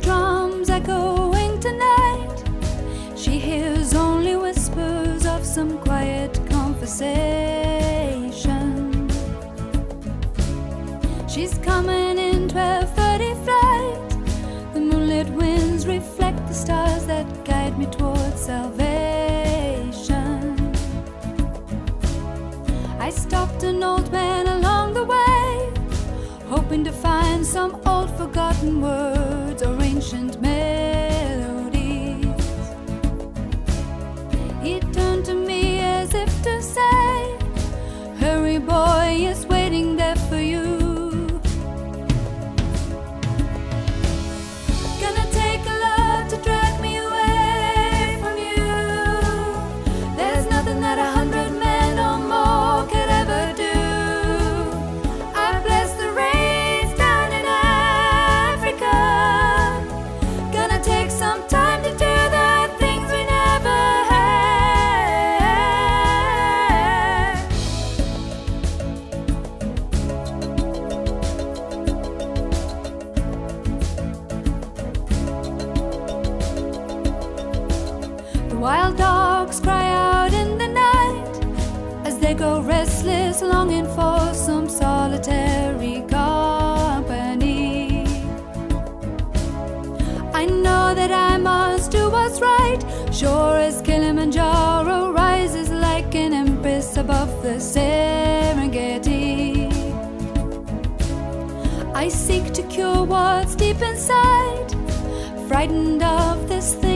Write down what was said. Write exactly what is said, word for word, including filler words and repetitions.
drums echoing tonight. She hears only whispers of some quiet conversation. She's coming in twelve thirty flight. The moonlit winds reflect the stars that guide me towards salvation. I stopped an old man along the way, hoping to find some old forgotten words or ancient melodies. He turned to me as if to say, "Hurry, boy, is waiting there for you." Gonna take a lot to drag me away from you. There's nothing that a hundred men or more could ever do. I bless the rains down in Africa. Gonna take some time to do the things we never had. The wild dogs cry out in the night as they go restless, longing for some solitary company. I know that I must do what's right, sure as Kilimanjaro rises like an empress above the Serengeti. I seek to cure what's deep inside, frightened of this thing